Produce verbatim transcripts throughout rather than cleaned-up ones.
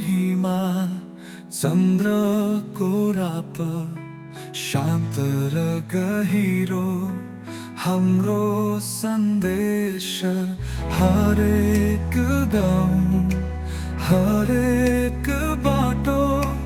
हिमा चन्द्रको राप शान्त र गहिरो हाम्रो सन्देश हरेक गाउँ हरेक बाटो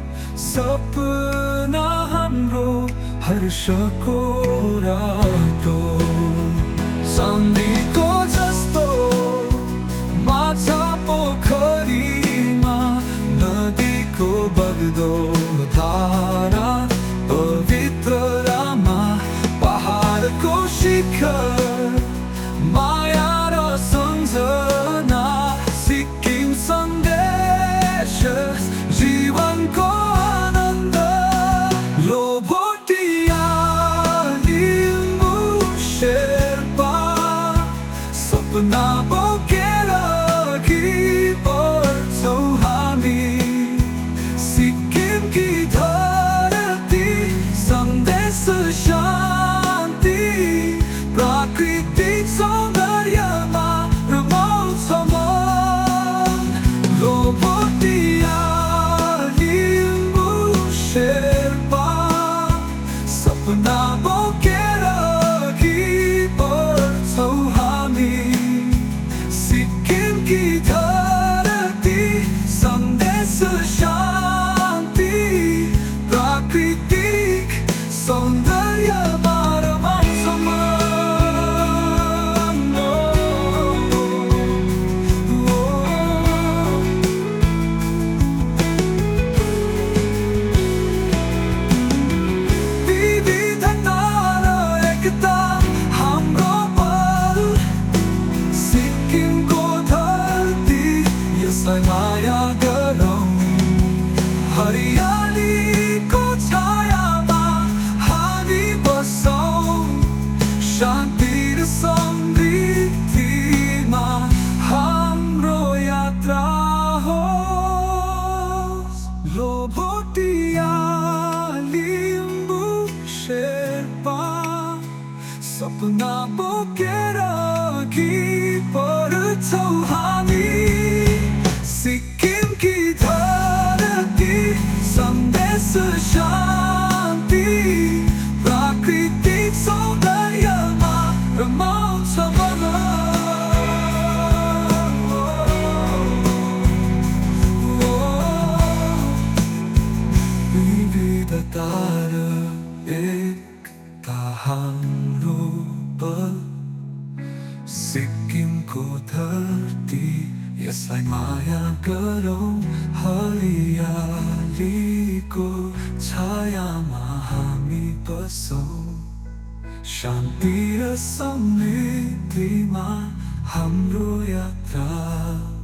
सपना हाम्रो हर्षको रातो सन्धिको जस्तो माछा पोखरीमा नदीको बग्दो धारा पवित्र रामा पहाडको शिखर माया र सम्झना सिक्किम सन्देश जीवनको आनन्द लोभोटिया लिम्बू शेर्पा सपना बोकेर अघि बढ्छौँ हामी सिक्किमकी धरती सन्देश शान्ति प्राकृतिक सौन्दर्यमा रमाउँछ मन लोभोटिया लिम्बू शेर्पा सपना बोकेर अघि बढ्छौँ हामी सिक्किमकी धरती सन्देश शान्ति प्राकृतिक सौन्दर्यमा रमाउँछ मन विविधता र एकता हाम्रो बल सिक्किमको धरती यसलाई माया गरौँ हरियालीको छायामा हामी बसौँ शान्ति र समृद्धिमा हाम्रो यात्रा होस् लोभोटिया लिम्बू शेर्पा सपना बोकेर अघि बढ्छौँ हामी सिक्किमकी धरती सन्देश शान्ति प्राकृतिक सौन्दर्यमा रमाउँछ मन विविधता र एकता हाम्रो बल सिक्किमको धरती यसलाई माया गरौँ हरियालीको छायामा हामी बसौँ शान्ति र समृद्धिमा हाम्रो यात्रा